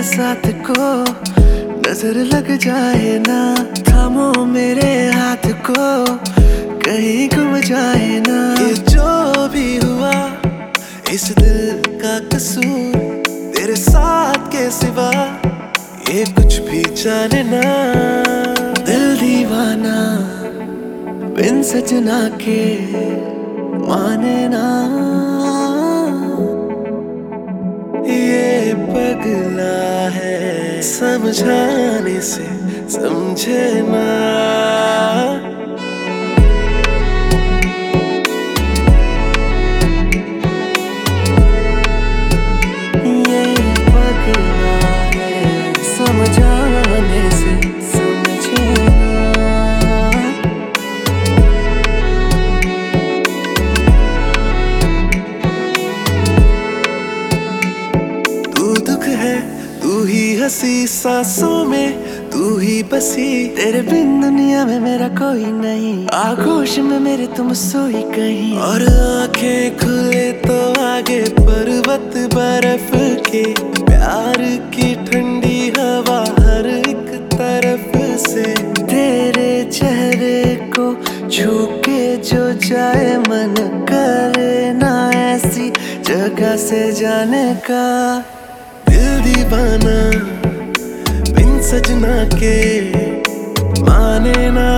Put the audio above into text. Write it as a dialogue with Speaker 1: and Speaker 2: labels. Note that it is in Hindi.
Speaker 1: साथ को, नजर लग जाए ना, थामो मेरे हाथ को, कहीं गुम जाए ना। ये जो भी हुआ इस दिल का कसूर, तेरे साथ के सिवा ये कुछ भी जाने ना। दिल दीवाना बिन सजना के माने ना, ये पगला है समझाने से समझे ना। ये पगला है समझाने से समझे ना। तू दुख है, तू ही हंसी सांसों में, तू ही बसी, तेरे बिन दुनिया में मेरा कोई नहीं। आगोश में मेरे तुम सोई कहीं, और आंखें खुले तो आगे पर्वत बर्फ के, प्यार की ठंडी हवा हर एक तरफ से। तेरे चेहरे को छू के जो जाए मन, करे ना ऐसी जगह से जाने का। दिल दीवाना बिन सजना के माने ना।